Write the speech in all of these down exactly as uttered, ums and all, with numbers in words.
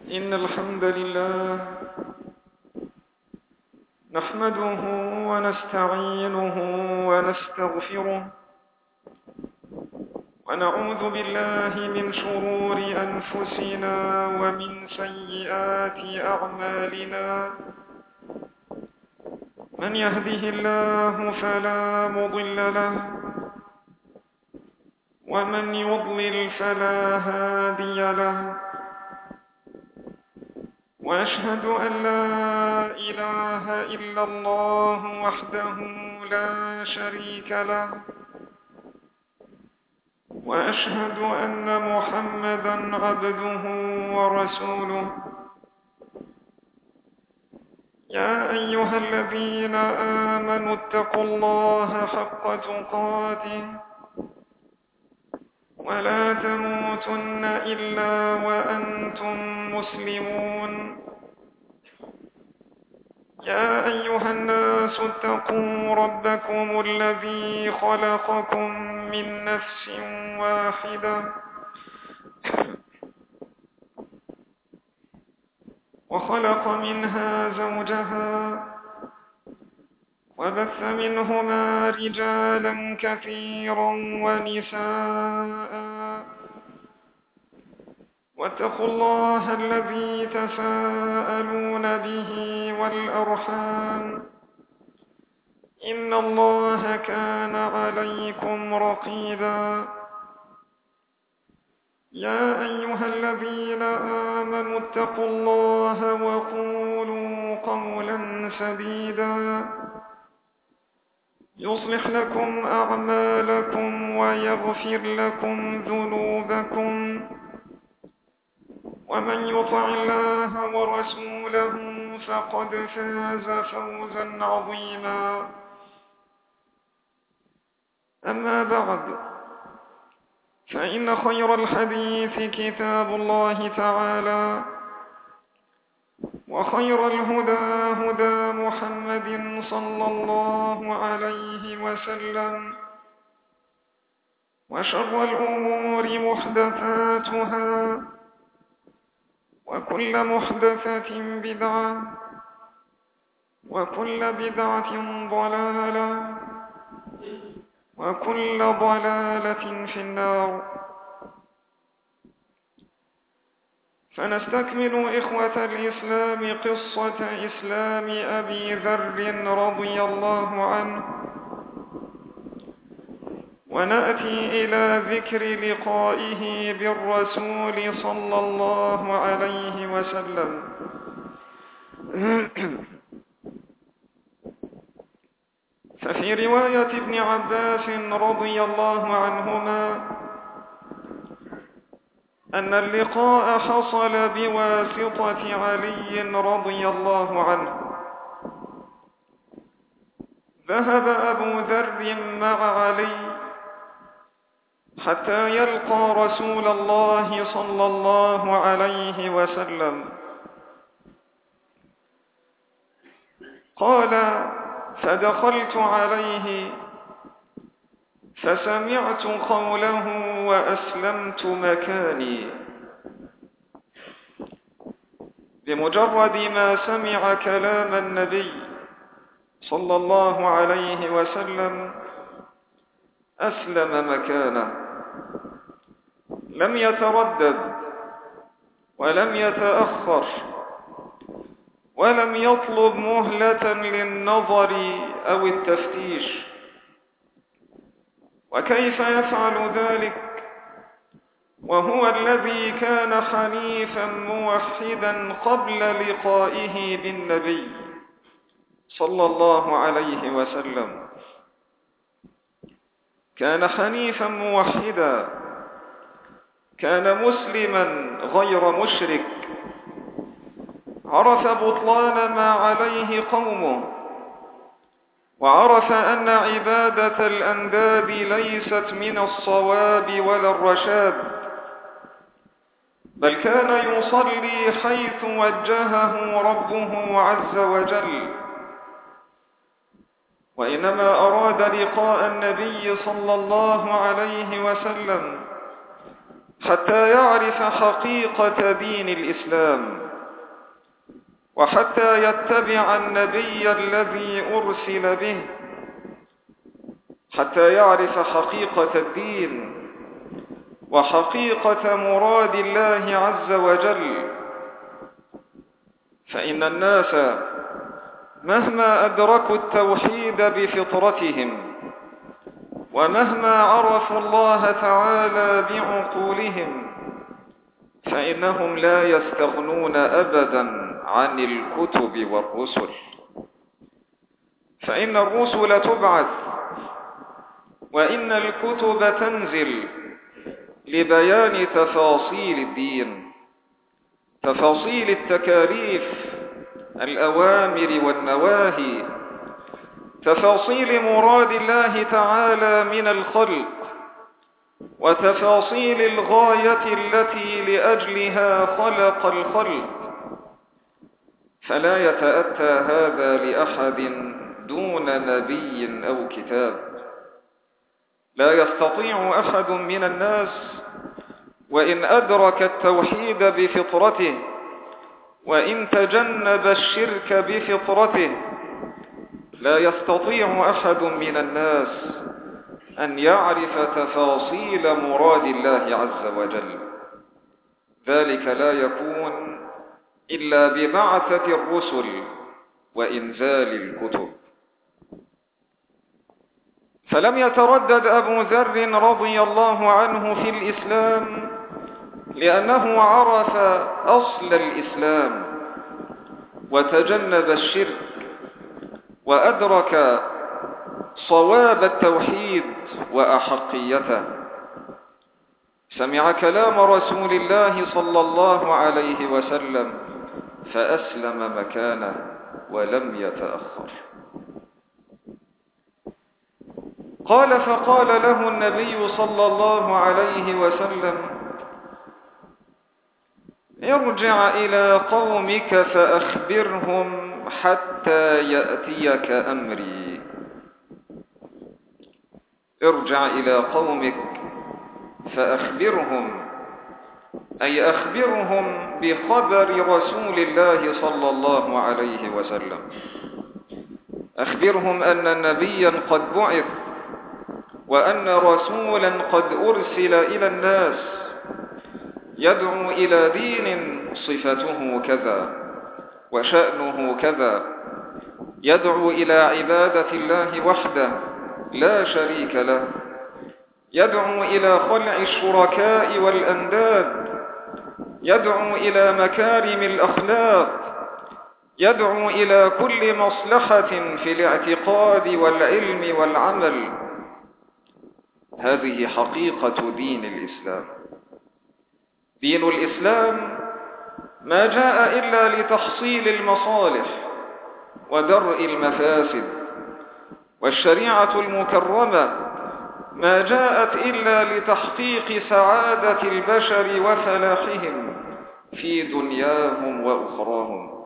إن الحمد لله نحمده ونستعينه ونستغفره ونعوذ بالله من شرور أنفسنا ومن سيئات أعمالنا. من يهده الله فلا مضل له ومن يضلل فلا هادي له، وأشهد أن لا إله إلا الله وحده لا شريك له، وأشهد أن محمدًا عبده ورسوله. يا أيها الذين آمنوا اتقوا الله حق تقاته ولا تموتن إلا وأنتم مسلمون. يا أيها الناس اتقوا ربكم الذي خلقكم من نفس واحدة وخلق منها زوجها وبث منهما رجالا كثيرا ونساء، واتقوا الله الذي تساءلون به والأرحام، إن الله كان عليكم رقيبا. يا أيها الذين آمنوا اتقوا الله وقولوا قولا سديدا يصلح لكم أعمالكم ويغفر لكم ذنوبكم، ومن يطع الله ورسوله فقد فاز فوزا عظيما. أما بعد، فإن خير الحديث كتاب الله تعالى، وخير الهدى هدى محمد صلى الله عليه وسلم، وشر الأمور محدثاتها، وكل محدثة بدعة، وكل بدعة ضلالة، وكل ضلالة في النار. فنستكمل إخوة الإسلام قصة إسلام أبي ذر رضي الله عنه، ونأتي إلى ذكر لقائه بالرسول صلى الله عليه وسلم. ففي رواية ابن عباس رضي الله عنهما أن اللقاء حصل بواسطة علي رضي الله عنه. ذهب أبو ذر مع علي حتى يلقى رسول الله صلى الله عليه وسلم. قال: فدخلت عليه فسمعت قوله وأسلمت مكاني. بمجرد ما سمع كلام النبي صلى الله عليه وسلم أسلم مكانه، لم يتردد ولم يتأخر ولم يطلب مهلة للنظر أو التفتيش. وكيف يفعل ذلك وهو الذي كان حنيفا موحدا قبل لقائه بالنبي صلى الله عليه وسلم؟ كان حنيفا موحدا، كان مسلما غير مشرك، عرف بطلان ما عليه قومه، وعرف أن عبادة الأنداد ليست من الصواب ولا الرشاد، بل كان يصلي حيث وجهه ربه عز وجل، وإنما أراد لقاء النبي صلى الله عليه وسلم حتى يعرف حقيقة دين الإسلام، وحتى يتبع النبي الذي أرسل به، حتى يعرف حقيقة الدين وحقيقة مراد الله عز وجل. فإن الناس مهما أدركوا التوحيد بفطرتهم، ومهما عرفوا الله تعالى بعقولهم، فإنهم لا يستغنون أبدا عن الكتب والرسل. فإن الرسل تبعث، وإن الكتب تنزل لبيان تفاصيل الدين، تفاصيل التكاليف، الأوامر والنواهي، تفاصيل مراد الله تعالى من الخلق، وتفاصيل الغاية التي لأجلها خلق الخلق. فلا يتأتى هذا لأحد دون نبي أو كتاب. لا يستطيع أحد من الناس وإن أدرك التوحيد بفطرته، وإن تجنب الشرك بفطرته، لا يستطيع أحد من الناس أن يعرف تفاصيل مراد الله عز وجل. ذلك لا يكون إلا ببعثة الرسل وإنزال الكتب. فلم يتردد أبو ذر رضي الله عنه في الإسلام، لأنه عرف أصل الإسلام وتجنب الشرك، وأدرك صواب التوحيد وأحقيته. سمع كلام رسول الله صلى الله عليه وسلم فأسلم مكانه ولم يتأخر. قال فقال له النبي صلى الله عليه وسلم: ارجع إلى قومك فأخبرهم حتى يأتيك أمري. ارجع إلى قومك فأخبرهم، أي أخبرهم بخبر رسول الله صلى الله عليه وسلم. أخبرهم أن نبيا قد بعث، وأن رسولا قد أرسل إلى الناس يدعو إلى دين صفته كذا وشأنه كذا، يدعو إلى عبادة الله وحده لا شريك له، يدعو إلى خلع الشركاء والأنداد، يدعو إلى مكارم الأخلاق، يدعو إلى كل مصلحة في الاعتقاد والعلم والعمل. هذه حقيقة دين الإسلام. دين الإسلام ما جاء إلا لتحصيل المصالح ودرء المفاسد، والشريعة المكرمة ما جاءت إلا لتحقيق سعادة البشر وفلاحهم في دنياهم وأخراهم.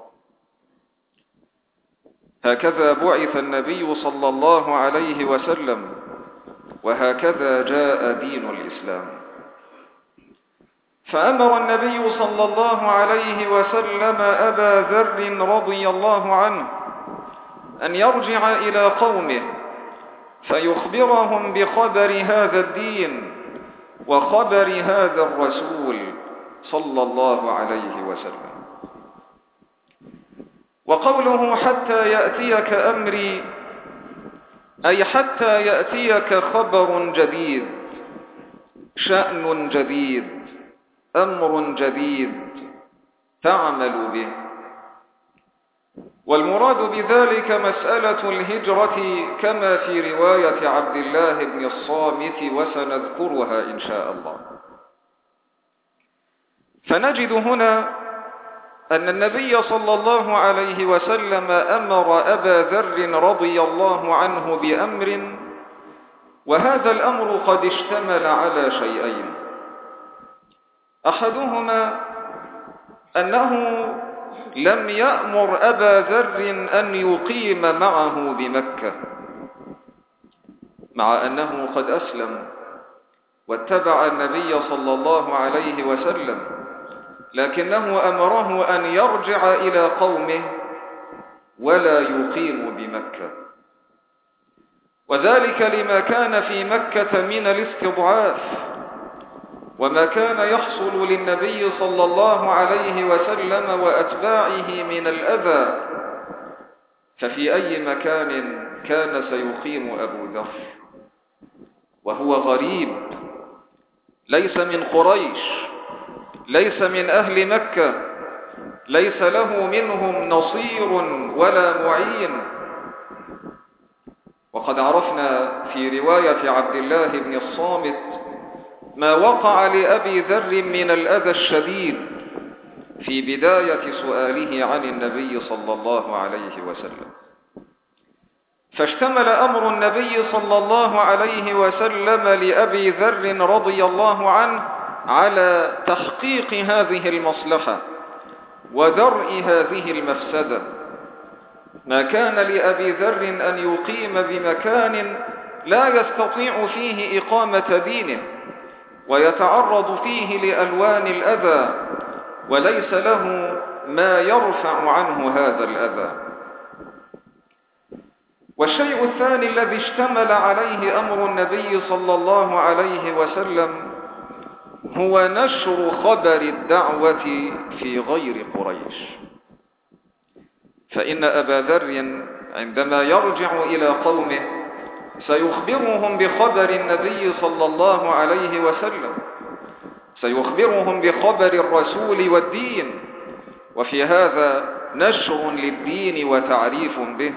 هكذا بعث النبي صلى الله عليه وسلم، وهكذا جاء دين الإسلام. فأمر النبي صلى الله عليه وسلم أبا ذر رضي الله عنه أن يرجع إلى قومه فيخبرهم بخبر هذا الدين وخبر هذا الرسول صلى الله عليه وسلم. وقوله حتى يأتيك أمري، أي حتى يأتيك خبر جديد، شأن جديد، أمر جديد تعمل به. والمراد بذلك مسألة الهجرة كما في رواية عبد الله بن الصامت، وسنذكرها إن شاء الله. فنجد هنا أن النبي صلى الله عليه وسلم أمر أبا ذر رضي الله عنه بأمر، وهذا الأمر قد اشتمل على شيئين. أحدهما أنه لم يأمر أبا ذر أن يقيم معه بمكة، مع أنه قد أسلم، واتبع النبي صلى الله عليه وسلم، لكنه أمره أن يرجع إلى قومه ولا يقيم بمكة، وذلك لما كان في مكة من الاستضعاف وما كان يحصل للنبي صلى الله عليه وسلم وأتباعه من الأذى. ففي أي مكان كان سيقيم أبو ذر وهو غريب، ليس من قريش، ليس من أهل مكة، ليس له منهم نصير ولا معين. وقد عرفنا في رواية عبد الله بن الصامت ما وقع لأبي ذر من الأذى الشديد في بداية سؤاله عن النبي صلى الله عليه وسلم. فاشتمل أمر النبي صلى الله عليه وسلم لأبي ذر رضي الله عنه على تحقيق هذه المصلحة ودرء هذه المفسدة. ما كان لأبي ذر أن يقيم بمكان لا يستطيع فيه إقامة دينه ويتعرض فيه لألوان الأذى وليس له ما يرفع عنه هذا الأذى. والشيء الثاني الذي اشتمل عليه أمر النبي صلى الله عليه وسلم هو نشر خبر الدعوة في غير قريش. فإن أبا ذر عندما يرجع إلى قومه سيخبرهم بخبر النبي صلى الله عليه وسلم، سيخبرهم بخبر الرسول والدين، وفي هذا نشر للدين وتعريف به.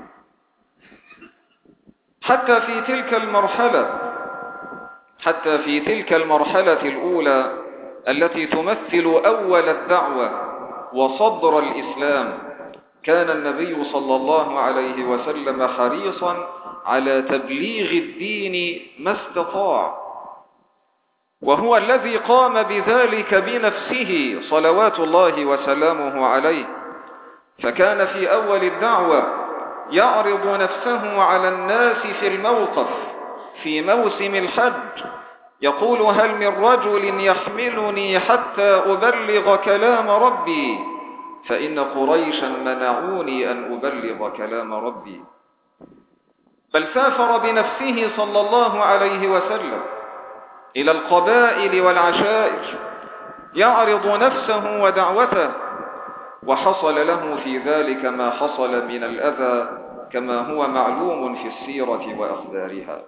حتى في تلك المرحلة حتى في تلك المرحلة الأولى التي تمثل أول الدعوة وصدر الإسلام كان النبي صلى الله عليه وسلم حريصا على تبليغ الدين ما استطاع، وهو الذي قام بذلك بنفسه صلوات الله وسلامه عليه. فكان في أول الدعوة يعرض نفسه على الناس في الموقف في موسم الحج، يقول: هل من رجل يحملني حتى أبلغ كلام ربي؟ فإن قريشا منعوني أن أبلغ كلام ربي. بل سافر بنفسه صلى الله عليه وسلم إلى القبائل والعشائر يعرض نفسه ودعوته، وحصل له في ذلك ما حصل من الأذى كما هو معلوم في السيرة وأخبارها.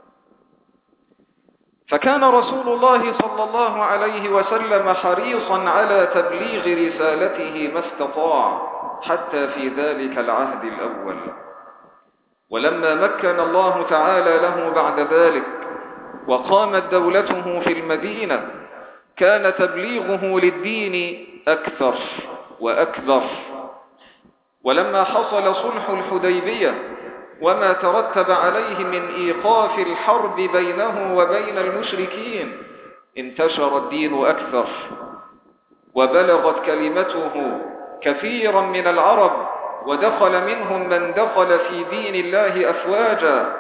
فكان رسول الله صلى الله عليه وسلم حريصا على تبليغ رسالته ما استطاع حتى في ذلك العهد الأول. ولما مكن الله تعالى له بعد ذلك وقامت دولته في المدينة كان تبليغه للدين أكثر وأكبر. ولما حصل صلح الحديبية وما ترتب عليه من إيقاف الحرب بينه وبين المشركين انتشر الدين أكثر، وبلغت كلمته كثيرا من العرب، ودخل منهم من دخل في دين الله أفواجا.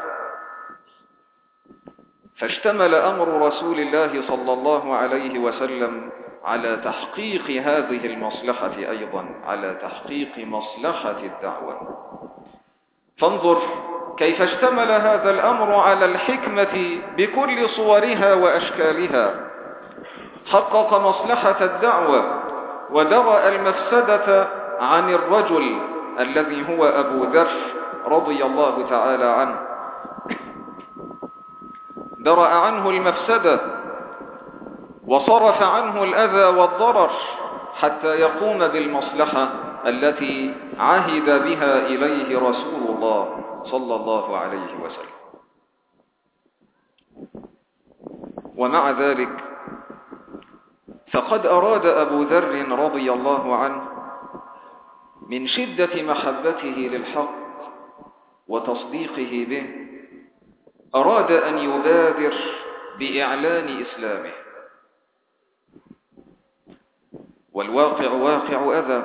فاشتمل أمر رسول الله صلى الله عليه وسلم على تحقيق هذه المصلحة، أيضا على تحقيق مصلحة الدعوة. فانظر كيف اشتمل هذا الأمر على الحكمة بكل صورها وأشكالها. حقق مصلحة الدعوة ودرأ المفسدة عن الرجل الذي هو أبو ذر رضي الله تعالى عنه، درأ عنه المفسدة وصرف عنه الأذى والضرر حتى يقوم بالمصلحة التي عهد بها إليه رسول الله صلى الله عليه وسلم. ومع ذلك فقد أراد أبو ذر رضي الله عنه من شدة محبته للحق وتصديقه به أراد أن يبادر بإعلان إسلامه. والواقع واقع أذى،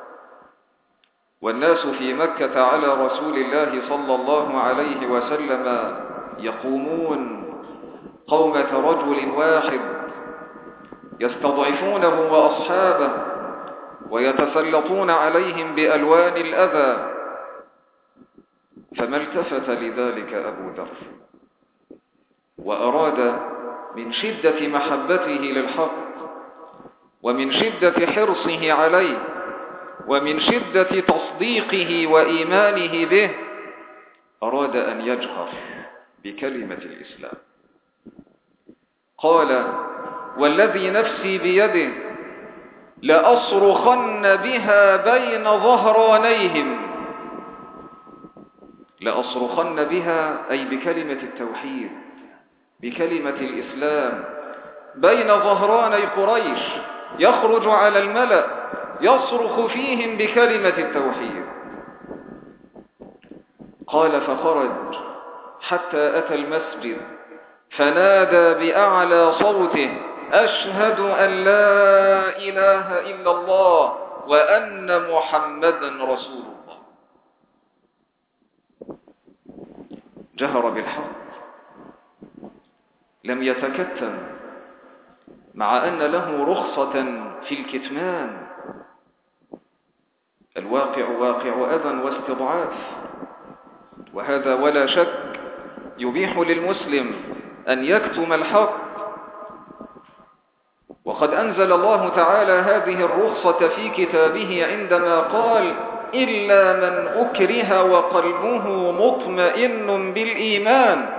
والناس في مكة على رسول الله صلى الله عليه وسلم يقومون قومة رجل واحد يستضعفونه وأصحابه ويتسلطون عليهم بألوان الأذى، فما التفت لذلك أبو ذر، وأراد من شدة محبته للحق ومن شدة حرصه عليه ومن شدة تصديقه وإيمانه به، أراد أن يجهر بكلمة الإسلام. قال: والذي نفسي بيده لأصرخن بها بين ظهرانيهم. لأصرخن بها أي بكلمة التوحيد، بكلمة الإسلام، بين ظهراني قريش، يخرج على الملأ يصرخ فيهم بكلمة التوحيد. قال: فخرج حتى أتى المسجد فنادى بأعلى صوته: أشهد أن لا إله إلا الله وأن محمدا رسول الله. جهر بالحق، لم يتكتم، مع أن له رخصة في الكتمان. الواقع واقع أذى واستضعاف، وهذا ولا شك يبيح للمسلم أن يكتم الحق. وقد أنزل الله تعالى هذه الرخصة في كتابه عندما قال: إلا من أكره وقلبه مطمئن بالإيمان.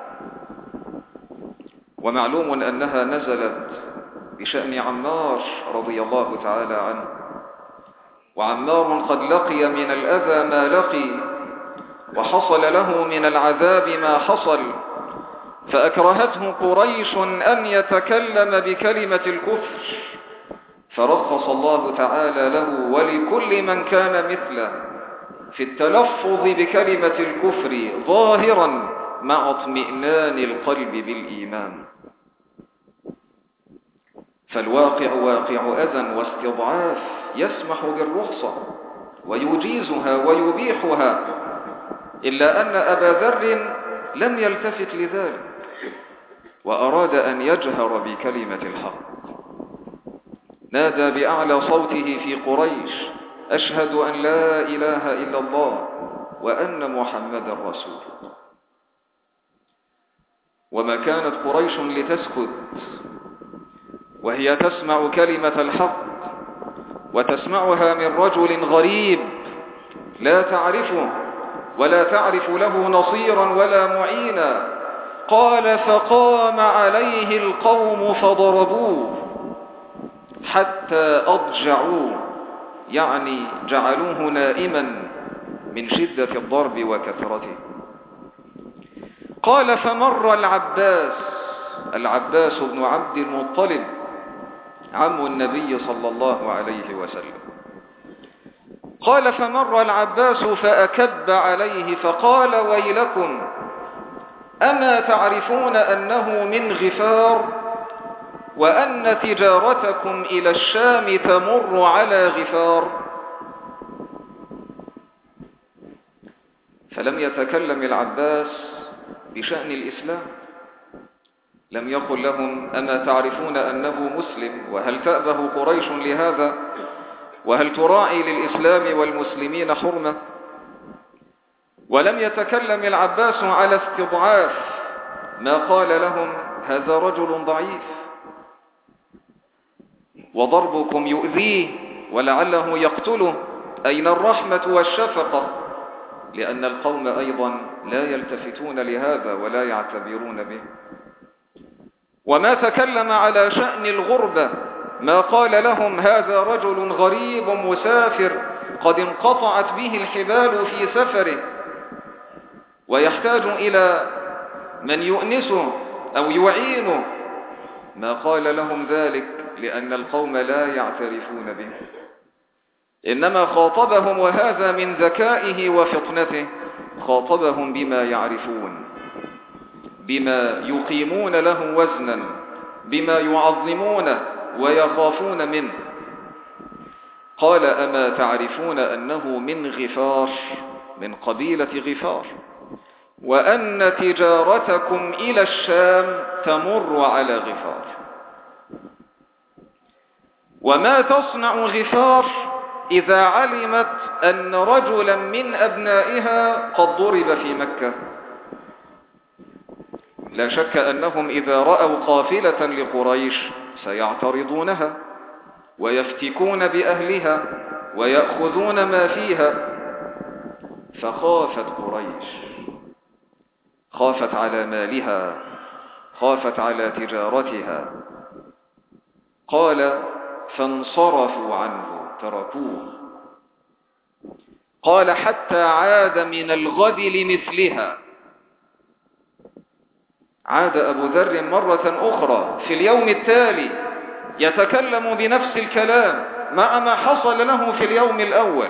ومعلوم أنها نزلت بشأن عمار رضي الله تعالى عنه، وعمار قد لقي من الأذى ما لقي، وحصل له من العذاب ما حصل، فأكرهته قريش أن يتكلم بكلمة الكفر، فرخص الله تعالى له ولكل من كان مثله في التلفظ بكلمة الكفر ظاهرا مع اطمئنان القلب بالإيمان. فالواقع واقع أذى واستضعاف يسمح بالرخصة ويجيزها ويبيحها، إلا أن أبا ذر لم يلتفت لذلك، وأراد أن يجهر بكلمة الحق. نادى بأعلى صوته في قريش: أشهد أن لا إله إلا الله وأن محمدا رسول الله. وما كانت قريش لتسكت وهي تسمع كلمة الحق، وتسمعها من رجل غريب لا تعرفه ولا تعرف له نصيرا ولا معينا. قال: فقام عليه القوم فضربوه حتى أضجعوه، يعني جعلوه نائما من شدة الضرب وكثرته. قال: فمر العباس، العباس بن عبد المطلب عم النبي صلى الله عليه وسلم. قال: فمر العباس فأكب عليه فقال: ويلكم، أما تعرفون أنه من غفار، وأن تجارتكم إلى الشام تمر على غفار؟ فلم يتكلم العباس بشأن الإسلام، لم يقل لهم: أما تعرفون أنه مسلم، وهل تأبه قريش لهذا، وهل تراعي للإسلام والمسلمين حرمة؟ ولم يتكلم العباس على استضعاف، ما قال لهم: هذا رجل ضعيف وضربكم يؤذيه ولعله يقتله، أين الرحمة والشفقة؟ لأن القوم أيضا لا يلتفتون لهذا ولا يعتبرون به. وما تكلم على شأن الغربة، ما قال لهم: هذا رجل غريب مسافر قد انقطعت به الحبال في سفره ويحتاج إلى من يؤنسه أو يعينه، ما قال لهم ذلك، لأن القوم لا يعترفون به. إنما خاطبهم، وهذا من ذكائه وفطنته، خاطبهم بما يعرفون، بما يقيمون له وزنا، بما يعظمونه ويخافون منه. قال: أما تعرفون أنه من غفار، من قبيلة غفار، وأن تجارتكم إلى الشام تمر على غفار. وما تصنع غفار إذا علمت أن رجلا من أبنائها قد ضرب في مكة؟ لا شك أنهم إذا رأوا قافلة لقريش سيعترضونها ويفتكون بأهلها ويأخذون ما فيها. فخافت قريش، خافت على مالها، خافت على تجارتها. قال فانصرفوا عنه، تركوه. قال حتى عاد من الغد لمثلها. عاد أبو ذر مرة أخرى في اليوم التالي يتكلم بنفس الكلام مع ما حصل له في اليوم الأول.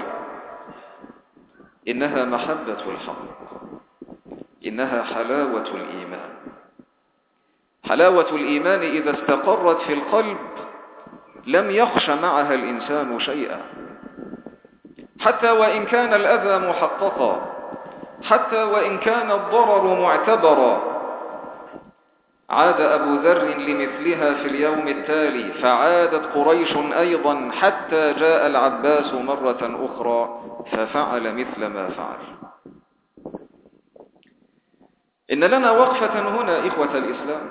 إنها محبة الحق، إنها حلاوة الإيمان. حلاوة الإيمان إذا استقرت في القلب لم يخش معها الإنسان شيئا، حتى وإن كان الأذى محققا، حتى وإن كان الضرر معتبرا. عاد أبو ذر لمثلها في اليوم التالي، فعادت قريش أيضا حتى جاء العباس مرة أخرى ففعل مثل ما فعل. إن لنا وقفة هنا إخوة الإسلام.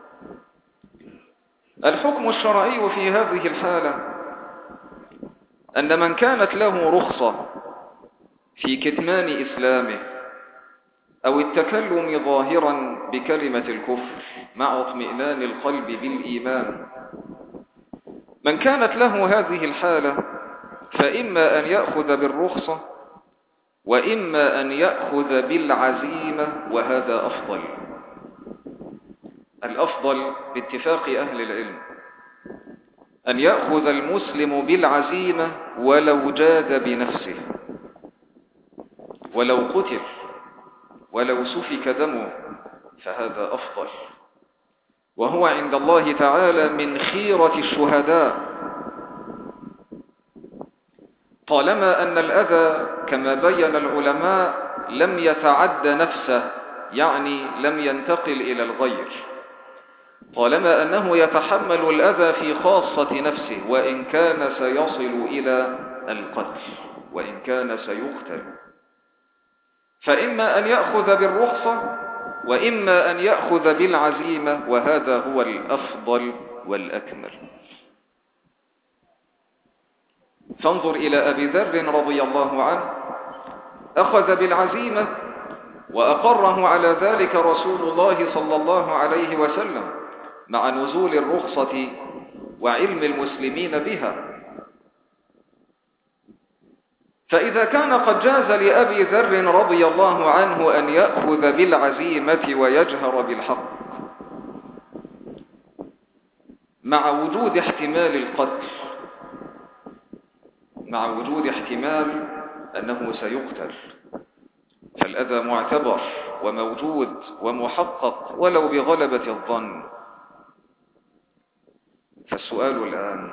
الحكم الشرعي في هذه الحالة أن من كانت له رخصة في كتمان إسلامه أو التكلم ظاهرا بكلمة الكفر مع اطمئنان القلب بالإيمان، من كانت له هذه الحالة فإما أن يأخذ بالرخصة وإما أن يأخذ بالعزيمة، وهذا أفضل. الأفضل باتفاق أهل العلم أن يأخذ المسلم بالعزيمة ولو جاد بنفسه، ولو قتل، ولو سفك دمه، فهذا أفضل، وهو عند الله تعالى من خيرة الشهداء، طالما أن الأذى كما بين العلماء لم يتعد نفسه، يعني لم ينتقل إلى الغير، طالما أنه يتحمل الأذى في خاصة نفسه وإن كان سيصل إلى القتل، وإن كان سيقتل، فإما أن يأخذ بالرخصة وإما أن يأخذ بالعزيمة، وهذا هو الأفضل والأكمل. فانظر إلى أبي ذر رضي الله عنه، أخذ بالعزيمة وأقره على ذلك رسول الله صلى الله عليه وسلم مع نزول الرخصة وعلم المسلمين بها. فإذا كان قد جاز لأبي ذر رضي الله عنه أن يأخذ بالعزيمة ويجهر بالحق مع وجود احتمال القتل، مع وجود احتمال أنه سيقتل، فالأذى معتبر وموجود ومحقق ولو بغلبة الظن. فالسؤال الآن: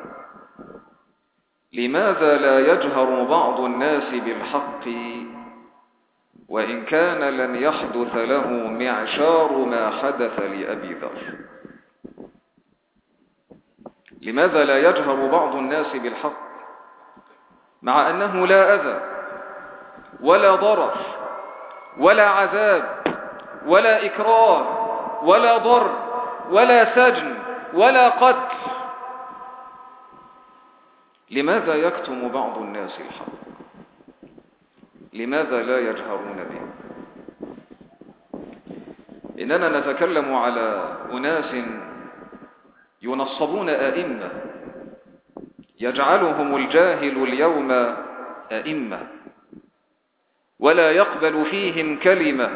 لماذا لا يجهر بعض الناس بالحق وإن كان لن يحدث له معشار ما حدث لأبي ذر؟ لماذا لا يجهر بعض الناس بالحق مع أنه لا أذى ولا ضرر ولا عذاب ولا إكراه ولا ضر ولا سجن ولا قتل؟ لماذا يكتم بعض الناس الحق؟ لماذا لا يجهرون به؟ إننا نتكلم على أناس ينصبون أئمة، يجعلهم الجاهل اليوم أئمة ولا يقبل فيهم كلمة،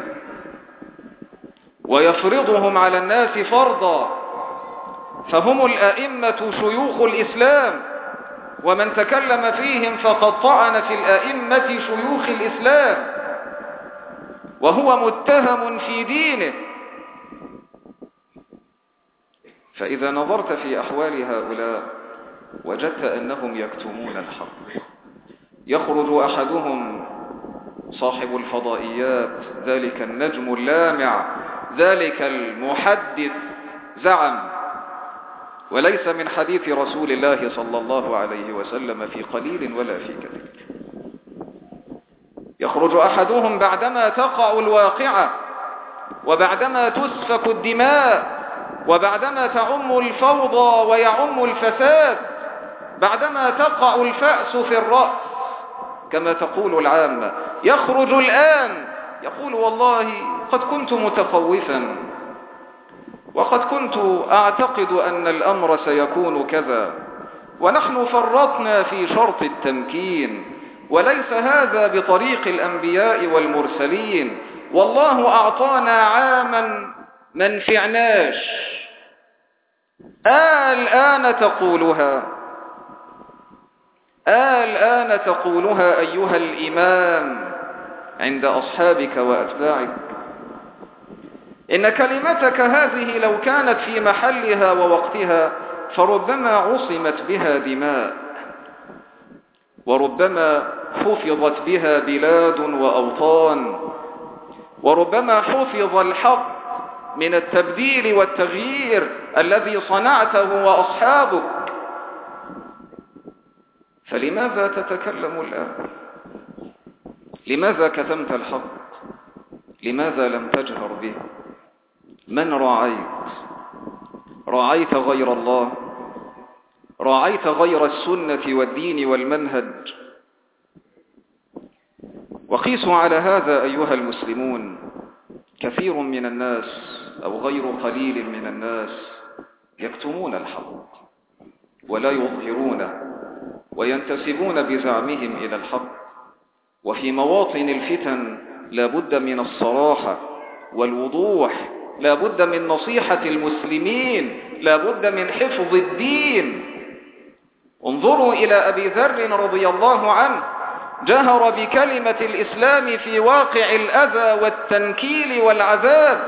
ويفرضهم على الناس فرضا، فهم الأئمة شيوخ الإسلام، ومن تكلم فيهم فقد طعن في الأئمة شيوخ الإسلام وهو متهم في دينه. فإذا نظرت في أحوال هؤلاء وجدت أنهم يكتمون الحق. يخرج أحدهم صاحب الفضائيات، ذلك النجم اللامع، ذلك المحدث زعم، وليس من حديث رسول الله صلى الله عليه وسلم في قليل ولا في كثير. يخرج أحدهم بعدما تقع الواقعة، وبعدما تسفك الدماء، وبعدما تعم الفوضى ويعم الفساد، بعدما تقع الفأس في الرأس كما تقول العامة، يخرج الآن يقول والله قد كنت متخوفا، وقد كنت أعتقد أن الأمر سيكون كذا، ونحن فرطنا في شرط التمكين، وليس هذا بطريق الأنبياء والمرسلين، والله أعطانا عاما ما نفعناش. آه الآن تقولها، آه الآن تقولها أيها الإمام عند أصحابك وأتباعك. إن كلمتك هذه لو كانت في محلها ووقتها فربما عصمت بها دماء، وربما حفظت بها بلاد وأوطان، وربما حفظ الحق من التبديل والتغيير الذي صنعته وأصحابك. فلماذا تتكلم الآن؟ لماذا كتمت الحق؟ لماذا لم تجهر به؟ من راعيت؟ راعيت غير الله؟ راعيت غير السنة والدين والمنهج؟ وقيسوا على هذا أيها المسلمون، كثير من الناس أو غير قليل من الناس يكتمون الحق ولا يظهرونه، وينتسبون بزعمهم إلى الحق. وفي مواطن الفتن لا بد من الصراحة والوضوح، لا بد من نصيحة المسلمين، لا بد من حفظ الدين. انظروا إلى أبي ذر رضي الله عنه، جهر بكلمة الإسلام في واقع الأذى والتنكيل والعذاب،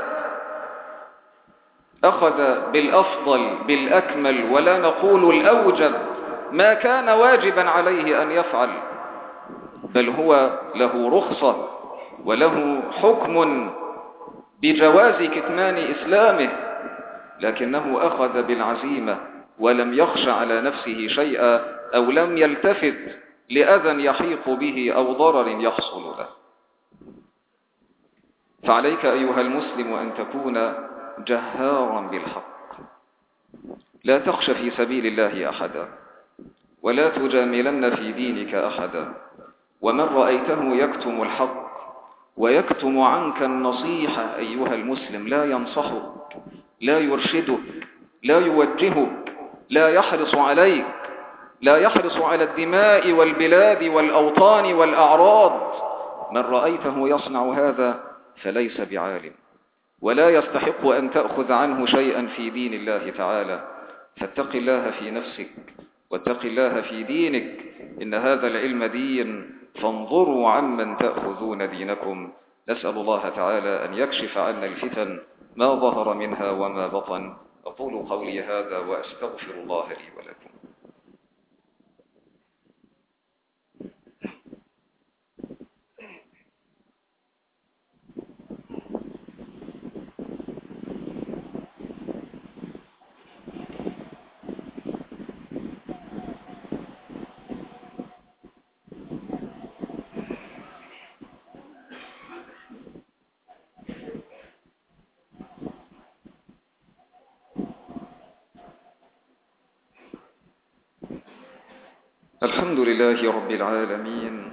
أخذ بالأفضل بالأكمل ولا نقول الأوجب ما كان واجبا عليه أن يفعل، بل هو له رخصة وله حكم بجواز كتمان إسلامه، لكنه أخذ بالعزيمة ولم يخش على نفسه شيئا أو لم يلتفت لأذى يحيق به أو ضرر يحصل له. فعليك أيها المسلم أن تكون جهارا بالحق، لا تخش في سبيل الله أحدا، ولا تجاملن في دينك أحدا. ومن رأيته يكتم الحق ويكتم عنك النصيحة أيها المسلم لا ينصحك، لا يرشدك، لا يوجهك، لا يحرص عليك، لا يحرص على الدماء والبلاد والأوطان والأعراض، من رأيته يصنع هذا فليس بعالم، ولا يستحق أن تأخذ عنه شيئا في دين الله تعالى. فاتق الله في نفسك واتق الله في دينك، إن هذا العلم دين، فانظروا عمن تأخذون دينكم. نسأل الله تعالى أن يكشف عنا الفتن ما ظهر منها وما بطن. أقول قولي هذا وأستغفر الله لي ولكم. الحمد لله رب العالمين،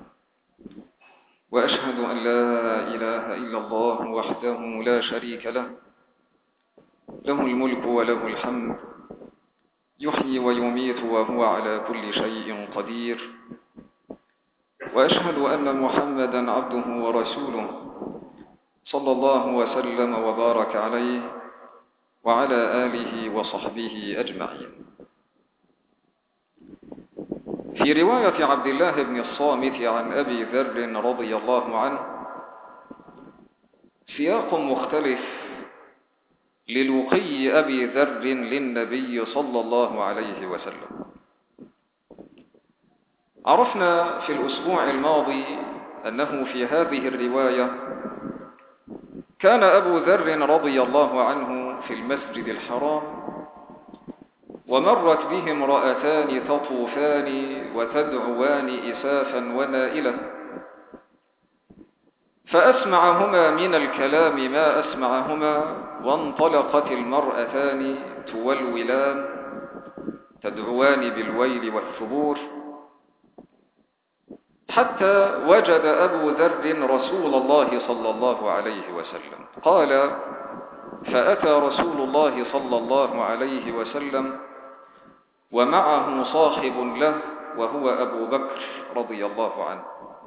وأشهد أن لا إله إلا الله وحده لا شريك له، له الملك وله الحمد، يحيي ويميت وهو على كل شيء قدير. وأشهد أن محمدا عبده ورسوله صلى الله وسلم وبارك عليه وعلى آله وصحبه أجمعين. في رواية عبد الله بن الصامت عن أبي ذر رضي الله عنه سياق مختلف للقي أبي ذر للنبي صلى الله عليه وسلم. عرفنا في الأسبوع الماضي أنه في هذه الرواية كان أبو ذر رضي الله عنه في المسجد الحرام، ومرت به امرأتان تطوفان وتدعوان إسافا ونائلة، فأسمعهما من الكلام ما أسمعهما، وانطلقت المرأتان تولولان تدعوان بالويل والثبور، حتى وجد أبو ذر رسول الله صلى الله عليه وسلم. قال: فأتى رسول الله صلى الله عليه وسلم ومعه صاحب له وهو أبو بكر رضي الله عنه.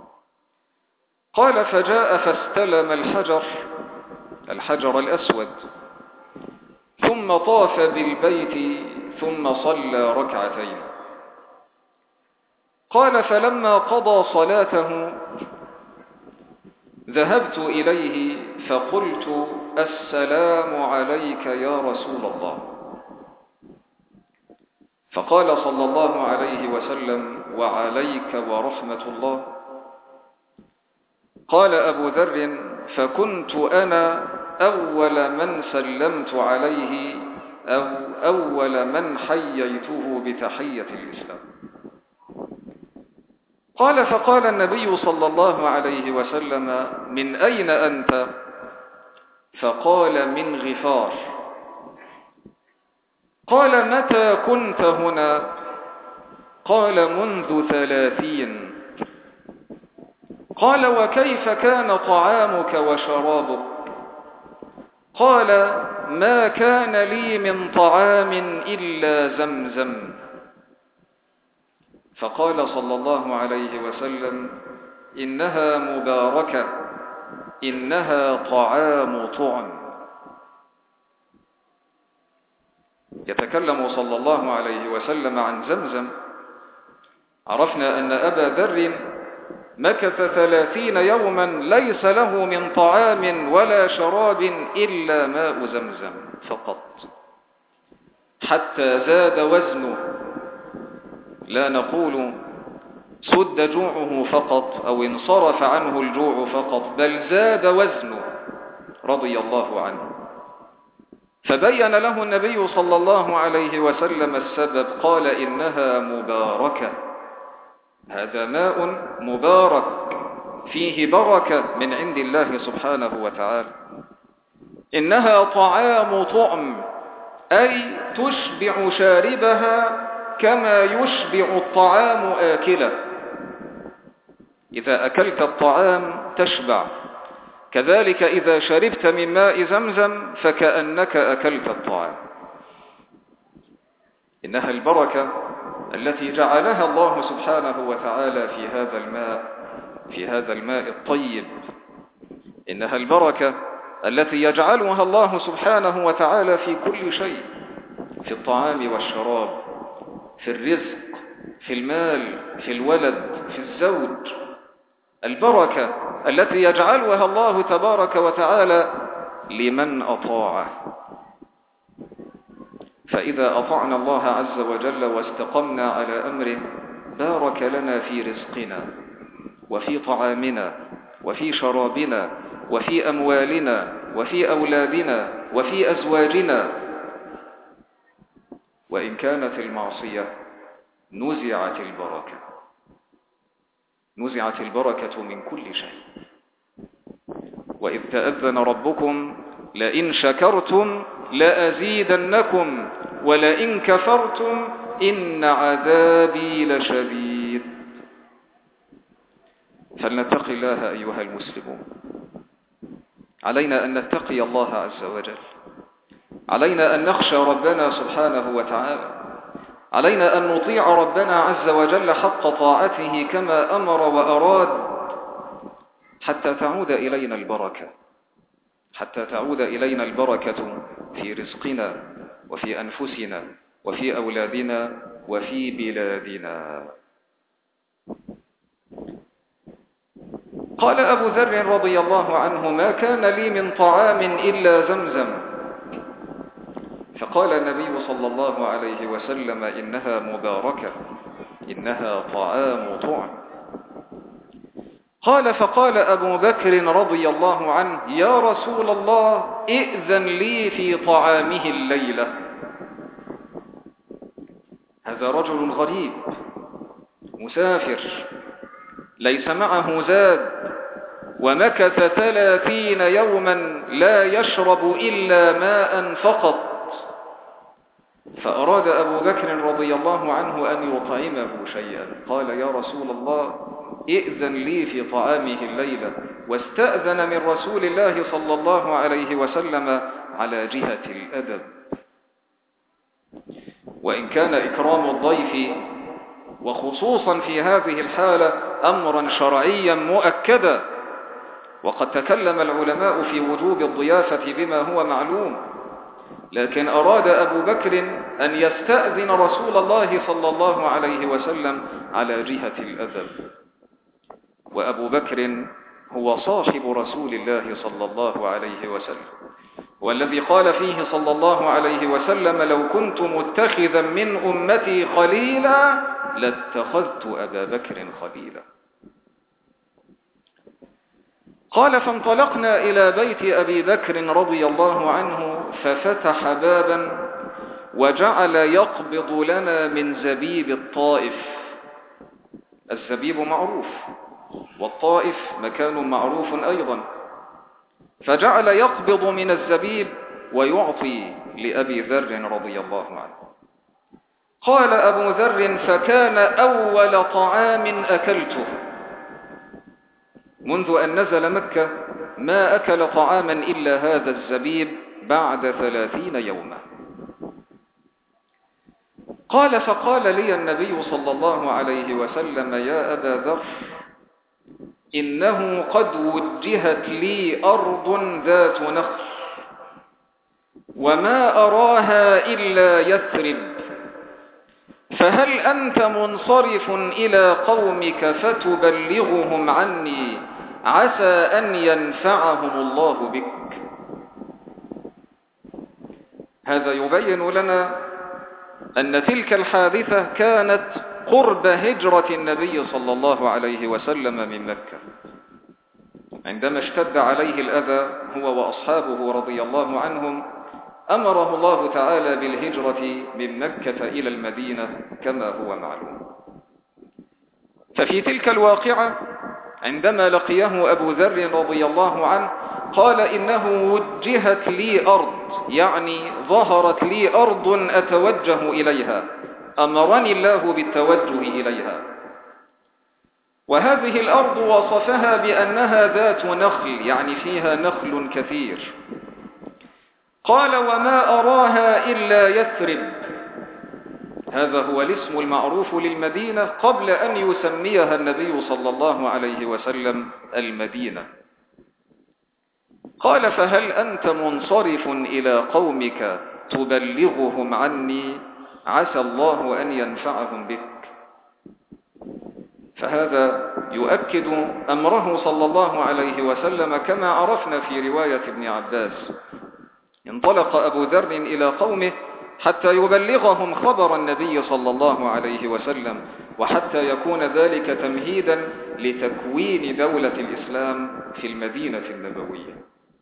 قال: فجاء فاستلم الحجر الحجر الأسود، ثم طاف بالبيت، ثم صلى ركعتين. قال: فلما قضى صلاته ذهبت إليه فقلت: السلام عليك يا رسول الله. فقال صلى الله عليه وسلم: وعليك ورحمة الله. قال أبو ذر: فكنت أنا أول من سلمت عليه أو أول من حييته بتحية الإسلام. قال: فقال النبي صلى الله عليه وسلم: من أين أنت؟ فقال: من غفار. قال: متى كنت هنا؟ قال: منذ ثلاثين. قال: وكيف كان طعامك وشرابك؟ قال: ما كان لي من طعام إلا زمزم. فقال صلى الله عليه وسلم: إنها مباركة، إنها طعام طعم. يتكلم صلى الله عليه وسلم عن زمزم. عرفنا أن أبا ذر مكث ثلاثين يوما ليس له من طعام ولا شراب إلا ماء زمزم فقط، حتى زاد وزنه. لا نقول سد جوعه فقط أو انصرف عنه الجوع فقط، بل زاد وزنه رضي الله عنه. فبين له النبي صلى الله عليه وسلم السبب. قال: إنها مباركة، هذا ماء مبارك فيه بركة من عند الله سبحانه وتعالى. إنها طعام طعم، أي تشبع شاربها كما يشبع الطعام آكله. إذا أكلت الطعام تشبع، كذلك إذا شربت من ماء زمزم فكأنك أكلت الطعام. إنها البركة التي جعلها الله سبحانه وتعالى في هذا الماء في هذا الماء الطيب. إنها البركة التي يجعلها الله سبحانه وتعالى في كل شيء، في الطعام والشراب، في الرزق، في المال، في الولد، في الزوج. البركة التي يجعلها الله تبارك وتعالى لمن أطاعه. فإذا أطعنا الله عز وجل واستقمنا على أمره بارك لنا في رزقنا وفي طعامنا وفي شرابنا وفي أموالنا وفي أولادنا وفي أزواجنا. وإن كانت المعصية نزعت البركة نزعت البركة من كل شيء. وإذ تأذن ربكم لئن شكرتم لأزيدنكم ولئن كفرتم إن عذابي لشديد. فلنتق الله أيها المسلمون. علينا أن نتقي الله عز وجل، علينا أن نخشى ربنا سبحانه وتعالى، علينا أن نطيع ربنا عز وجل حق طاعته كما أمر وأراد، حتى تعود إلينا البركة حتى تعود إلينا البركة في رزقنا وفي أنفسنا وفي أولادنا وفي بلادنا. قال أبو ذر رضي الله عنه: ما كان لي من طعام إلا زمزم. فقال النبي صلى الله عليه وسلم: إنها مباركة، إنها طعام طعم. قال فقال أبو بكر رضي الله عنه يا رسول الله ائذن لي في طعامه الليلة. هذا رجل غريب مسافر ليس معه زاد، ومكث ثلاثين يوما لا يشرب إلا ماء فقط، فأراد أبو بكر رضي الله عنه أن يطعمه شيئا. قال يا رسول الله ائذن لي في طعامه الليلة، واستأذن من رسول الله صلى الله عليه وسلم على جهة الأدب. وإن كان إكرام الضيف وخصوصا في هذه الحالة أمرا شرعيا مؤكدا، وقد تكلم العلماء في وجوب الضيافة بما هو معلوم، لكن أراد أبو بكر أن يستأذن رسول الله صلى الله عليه وسلم على جهة الأدب. وأبو بكر هو صاحب رسول الله صلى الله عليه وسلم، والذي قال فيه صلى الله عليه وسلم لو كنت متخذا من أمتي خليلا لاتخذت أبا بكر خليلا. قال فانطلقنا إلى بيت أبي بكر رضي الله عنه ففتح بابا وجعل يقبض لنا من زبيب الطائف. الزبيب معروف والطائف مكان معروف أيضا، فجعل يقبض من الزبيب ويعطي لأبي ذر رضي الله عنه. قال أبو ذر فكان أول طعام أكلته منذ أن نزل مكة، ما أكل طعاما إلا هذا الزبيب بعد ثلاثين يوما. قال فقال لي النبي صلى الله عليه وسلم يا أبا ذر إنه قد وجهت لي أرض ذات نخل وما أراها إلا يثرب، فهل أنت منصرف إلى قومك فتبلغهم عني عسى أن ينفعهم الله بك؟ هذا يبين لنا أن تلك الحادثة كانت قرب هجرة النبي صلى الله عليه وسلم من مكة، عندما اشتد عليه الأذى هو وأصحابه رضي الله عنهم أمره الله تعالى بالهجرة من مكة إلى المدينة كما هو معلوم. ففي تلك الواقعة عندما لقيه أبو ذر رضي الله عنه قال إنه وجهت لي أرض، يعني ظهرت لي أرض أتوجه إليها، أمرني الله بالتوجه إليها. وهذه الأرض وصفها بأنها ذات نخل، يعني فيها نخل كثير. قال وما أراها إلا يثرب، هذا هو الاسم المعروف للمدينة قبل أن يسميها النبي صلى الله عليه وسلم المدينة. قال فهل أنت منصرف إلى قومك تبلغهم عني عسى الله أن ينفعهم بك؟ فهذا يؤكد أمره صلى الله عليه وسلم كما عرفنا في رواية ابن عباس. انطلق أبو ذر إلى قومه حتى يبلغهم خبر النبي صلى الله عليه وسلم، وحتى يكون ذلك تمهيدا لتكوين دولة الإسلام في المدينة النبوية.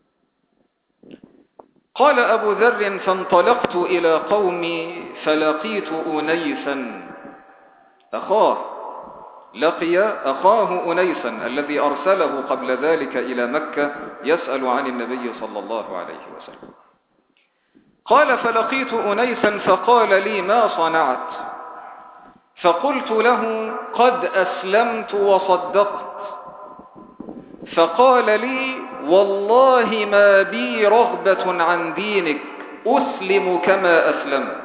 قال أبو ذر فانطلقت إلى قومي فلقيت أنيسا أخاه، لقي أخاه أنيسا الذي أرسله قبل ذلك إلى مكة يسأل عن النبي صلى الله عليه وسلم. قال فلقيت أنيسا فقال لي ما صنعت؟ فقلت له قد أسلمت وصدقت. فقال لي والله ما بي رغبة عن دينك، أسلم كما أسلمت.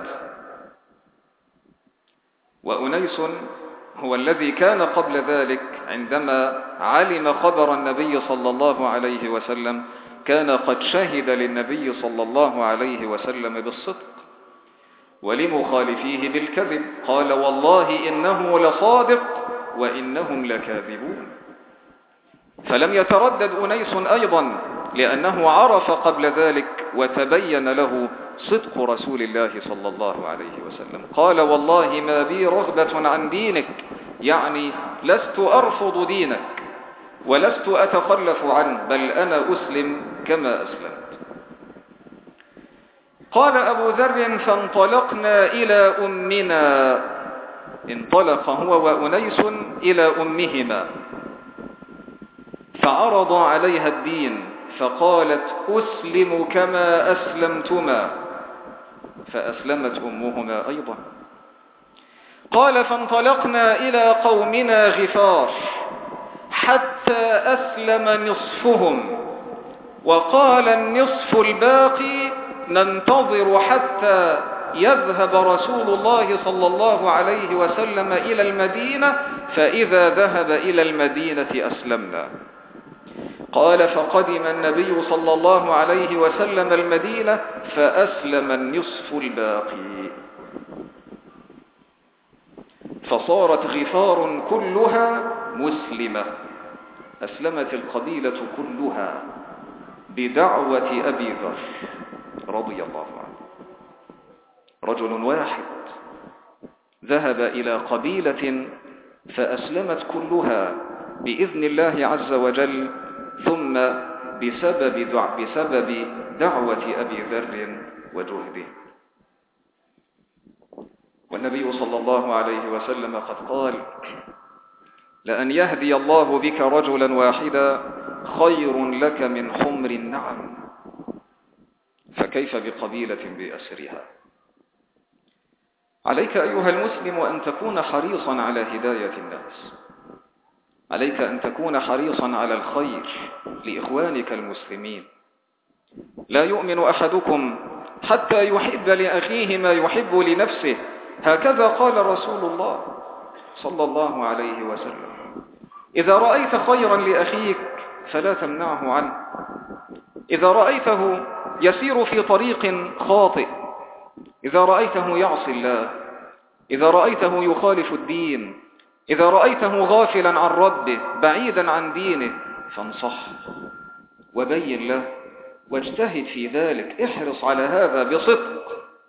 وأنيس هو الذي كان قبل ذلك عندما علم خبر النبي صلى الله عليه وسلم كان قد شهد للنبي صلى الله عليه وسلم بالصدق ولمخالفيه بالكذب، قال والله إنه لصادق وإنهم لكاذبون. فلم يتردد أنيس أيضا لأنه عرف قبل ذلك وتبين له صدق رسول الله صلى الله عليه وسلم. قال والله ما بي رغبة عن دينك، يعني لست أرفض دينك، ولست أتخلف عنه، بل أنا أسلم كما أسلمت. قال أبو ذر: فانطلقنا إلى أمنا. انطلق هو وأنيس إلى أمهما فعرض عليها الدين، فقالت: أسلم كما أسلمتما، فأسلمت أمهما أيضا. قال: فانطلقنا إلى قومنا غفار حتى أسلم نصفهم، وقال النصف الباقي: ننتظر حتى يذهب رسول الله صلى الله عليه وسلم إلى المدينة، فإذا ذهب إلى المدينة أسلمنا. قال: فقدم النبي صلى الله عليه وسلم المدينة فأسلم النصف الباقي، فصارت غفار كلها مسلمة. أسلمت القبيلة كلها بدعوة أبي ذر رضي الله عنه. رجل واحد ذهب إلى قبيلة فأسلمت كلها بإذن الله عز وجل، ثم بسبب, دع... بسبب دعوة أبي ذر وجهده. والنبي صلى الله عليه وسلم قد قال: لأن يهدي الله بك رجلا واحدا خير لك من حمر النعم، فكيف بقبيلة بأسرها؟ عليك أيها المسلم أن تكون حريصا على هداية الناس، عليك أن تكون حريصا على الخير لإخوانك المسلمين. لا يؤمن أحدكم حتى يحب لأخيه ما يحب لنفسه، هكذا قال رسول الله صلى الله عليه وسلم. إذا رأيت خيرا لأخيك فلا تمنعه عنه، إذا رأيته يسير في طريق خاطئ، إذا رأيته يعصي الله، إذا رأيته يخالف الدين، إذا رأيته غافلا عن ربه بعيدا عن دينه، فانصح وبين له واجتهد في ذلك، احرص على هذا بصدق،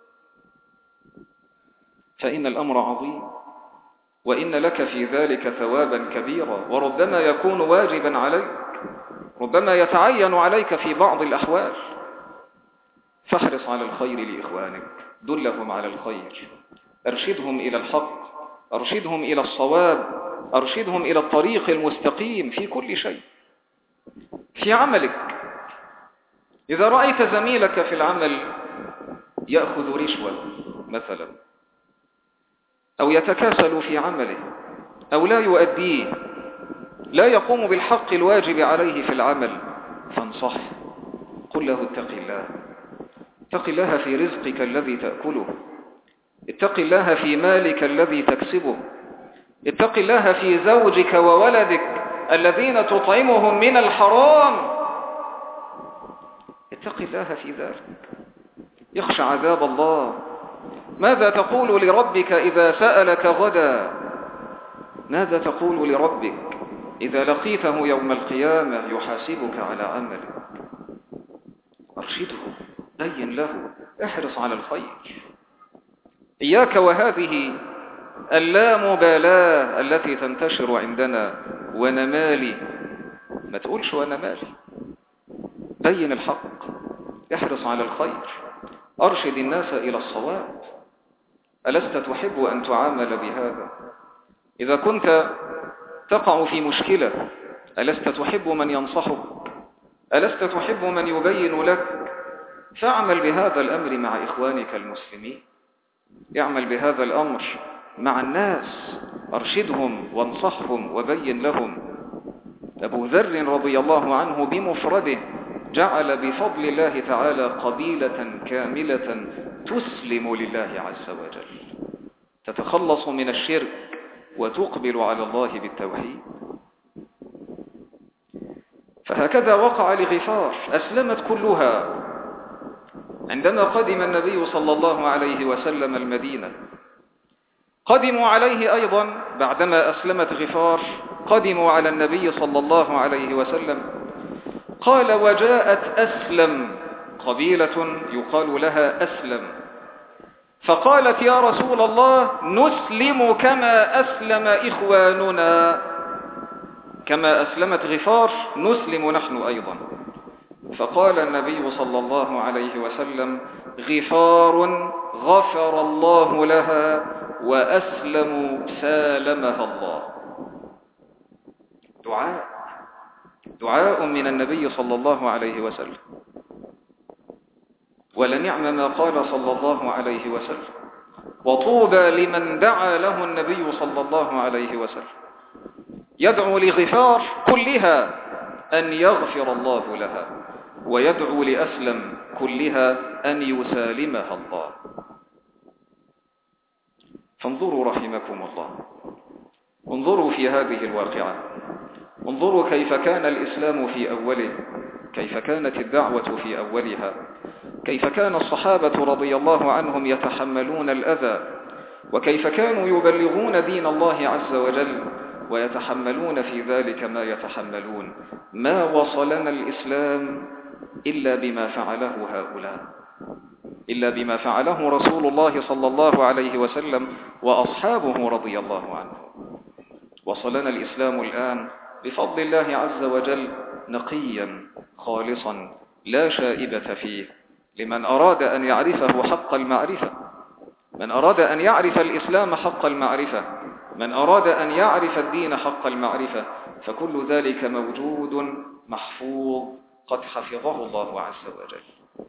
فإن الأمر عظيم، وإن لك في ذلك ثوابا كبيرا، وربما يكون واجبا عليك، ربما يتعين عليك في بعض الأحوال. فاحرص على الخير لإخوانك، دلهم على الخير، أرشدهم إلى الحق، أرشدهم إلى الصواب، أرشدهم إلى الطريق المستقيم في كل شيء. في عملك، إذا رأيت زميلك في العمل يأخذ رشوة مثلا، أو يتكاسل في عمله، أو لا يؤديه، لا يقوم بالحق الواجب عليه في العمل، فانصح، قل له: اتق الله، اتق الله في رزقك الذي تأكله، اتق الله في مالك الذي تكسبه، اتق الله في زوجك وولدك الذين تطعمهم من الحرام، اتق الله في ذلك، يخشى عذاب الله. ماذا تقول لربك إذا سألك غدا؟ ماذا تقول لربك إذا لقيته يوم القيامة يحاسبك على عملك؟ أرشده، بين له، احرص على الخير. إياك وهذه اللامبالاة التي تنتشر عندنا: وأنا مالي. ما تقولش وأنا مالي، بين الحق، احرص على الخير، أرشد الناس إلى الصواب. ألست تحب أن تعامل بهذا؟ إذا كنت تقع في مشكلة ألست تحب من ينصحك؟ ألست تحب من يبين لك؟ فاعمل بهذا الأمر مع إخوانك المسلمين، اعمل بهذا الأمر مع الناس، أرشدهم وانصحهم وبين لهم. أبو ذر رضي الله عنه بمفرده جعل بفضل الله تعالى قبيلة كاملة تسلم لله عز وجل، تتخلص من الشرك وتقبل على الله بالتوحيد. فهكذا وقع لغفار، أسلمت كلها عندما قدم النبي صلى الله عليه وسلم المدينة. قدموا عليه أيضا بعدما أسلمت غفار، قدموا على النبي صلى الله عليه وسلم. قال: وجاءت أسلم، قبيلة يقال لها أسلم، فقالت: يا رسول الله، نسلم كما أسلم إخواننا. كما أسلمت غفار نسلم نحن أيضا. فقال النبي صلى الله عليه وسلم: غفار غفر الله لها وأسلم سالمها الله. دعاء دعاء من النبي صلى الله عليه وسلم، ولنعم ما قال صلى الله عليه وسلم: وطوبى لمن دعا له النبي صلى الله عليه وسلم. يدعو لغفار كلها أن يغفر الله لها، ويدعو لأسلم كلها أن يسالمها الله. فانظروا رحمكم الله، انظروا في هذه الواقعة، انظروا كيف كان الإسلام في أوله، كيف كانت الدعوة في أولها، كيف كان الصحابة رضي الله عنهم يتحملون الأذى، وكيف كانوا يبلغون دين الله عز وجل ويتحملون في ذلك ما يتحملون. ما وصلنا الإسلام إلا بما فعله هؤلاء، إلا بما فعله رسول الله صلى الله عليه وسلم وأصحابه رضي الله عنهم. وصلنا الإسلام الآن بفضل الله عز وجل نقيا خالصا لا شائبة فيه، لمن أراد أن يعرفه حق المعرفة، من أراد أن يعرف الإسلام حق المعرفة، من أراد أن يعرف الدين حق المعرفة، فكل ذلك موجود محفوظ قد حفظه الله عز وجل.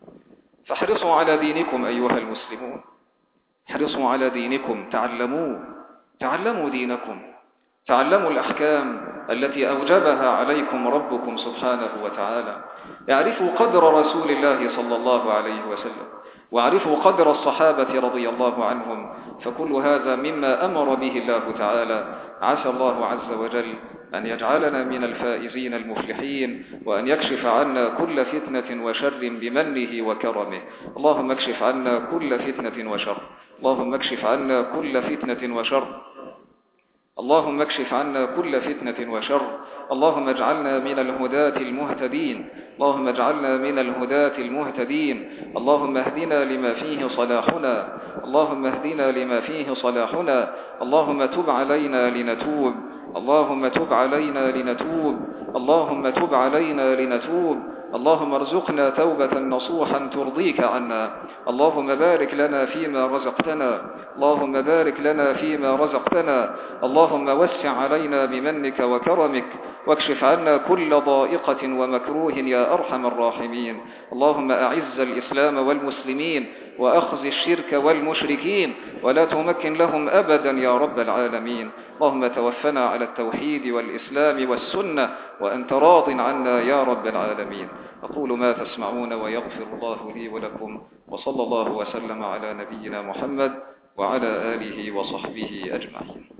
فاحرصوا على دينكم أيها المسلمون، احرصوا على دينكم، تعلموا تعلموا دينكم، تعلموا الأحكام التي أوجبها عليكم ربكم سبحانه وتعالى. اعرفوا قدر رسول الله صلى الله عليه وسلم، واعرفوا قدر الصحابة رضي الله عنهم، فكل هذا مما أمر به الله تعالى. عسى الله عز وجل أن يجعلنا من الفائزين المفلحين، وأن يكشف عنا كل فتنة وشر بمنه وكرمه. اللهم اكشف عنا كل فتنة وشر، اللهم اكشف عنا كل فتنة وشر، اللهم اكشف عنا كل فتنة وشر. اللهم اجعلنا من الهداة المهتدين، اللهم اجعلنا من الهداة المهتدين. اللهم اهدنا لما فيه صلاحنا، اللهم اهدنا لما فيه صلاحنا. اللهم تب علينا لنتوب، اللهم تب علينا لنتوب، اللهم تب علينا لنتوب. اللهم ارزقنا توبة نصوحا ترضيك عنا. اللهم بارك لنا فيما رزقتنا، اللهم بارك لنا فيما رزقتنا. اللهم وسع علينا بمنك وكرمك، واكشف عنا كل ضائقة ومكروه يا أرحم الراحمين. اللهم أعز الإسلام والمسلمين، وأخذ الشرك والمشركين، ولا تمكن لهم أبدا يا رب العالمين. اللهم توفنا على التوحيد والإسلام والسنة، وأنت راض عنا يا رب العالمين. أقول ما تسمعون، ويغفر الله لي ولكم، وصلى الله وسلم على نبينا محمد وعلى آله وصحبه أجمعين.